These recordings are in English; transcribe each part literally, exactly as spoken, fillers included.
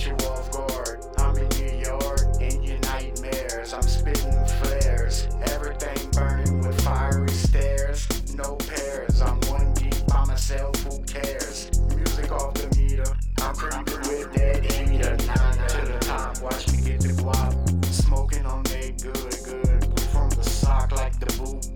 you off guard. I'm in New York, in your nightmares. I'm spitting flares, everything burning with fiery stares. No pairs, I'm one deep by myself, who cares? Music off the meter, I'm creeping with that heater. To the top, watch me get the guap. Smoking on that good, good. From the sock like the boot.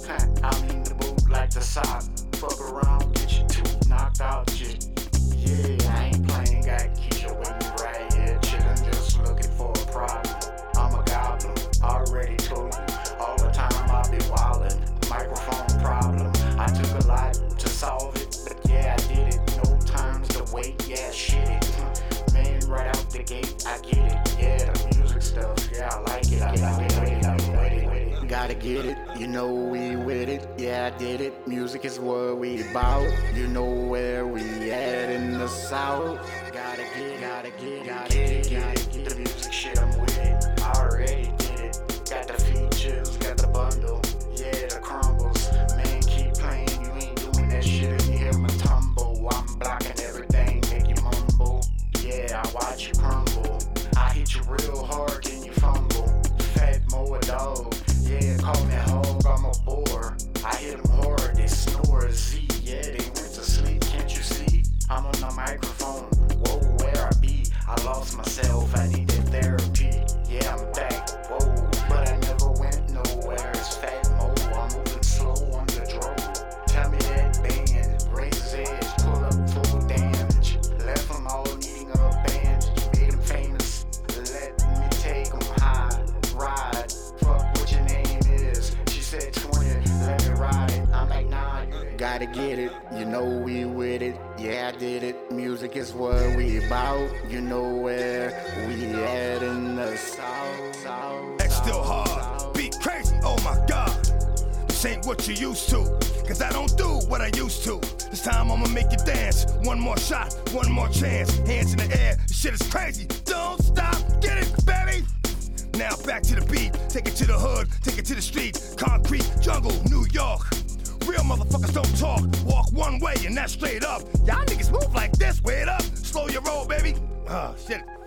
I mean the boot like the sock. Fuck around, get your tooth knocked out, shit. Yeah, I ain't playing, got Keisha with me right here. Chillin', just looking for a problem. I'm a goblin, already told you. All the time I be wildin'. Microphone problem, I took a lot to solve it. But yeah, I did it, no times to wait. Yeah, shit it. Man, right out the gate, I get it. Yeah, the music stuff, yeah, I like it. I like it, I like it, I like it. Gotta get it, you know we with it. Yeah, I did it. Music is what we about. You know where we at in the south. Gotta get, gotta get, gotta get, gotta get the music shit. I'm with it. I already did it. Got the features, got the bundle. Yeah, the crumbles. Man, keep playing. You ain't doing that shit and you hear my tumble. I'm blocking everything, make you mumble. Yeah, I watch you crumble. I hit you real hard, then you fumble. Fat Moa dog. Yeah, call me hog, I'm a bore. I hit them hard, they snore. Z, yeah, they went to sleep, can't you see? I'm on the microphone, whoa, where I be? I lost myself, I needed therapy. Yeah, I'm back, whoa, but I never went nowhere. It's Fat Mo, I'm moving slow on the drove. Tell me that band, razor's edge, pull up full damage. Left them all needing a bandage, made them famous. Let me take them high, ride. Fuck what your name is. She said twenty, let me ride it. I'm like, nah, you gotta get it. You know we with it. Yeah, I did it. Music is what we about. You know where we at in the south. south X still hard, beat crazy, oh my god. This ain't what you used to, cause I don't do what I used to. This time I'ma make you dance. One more shot, one more chance. Hands in the air, this shit is crazy. Don't stop, get it, baby. Now back to the beat, take it to the hood, take it to the street. Concrete, jungle, New York. Real motherfuckers don't talk, walk one way and that's straight up. Y'all niggas move like this, wait up, slow your roll, baby. Ah, shit.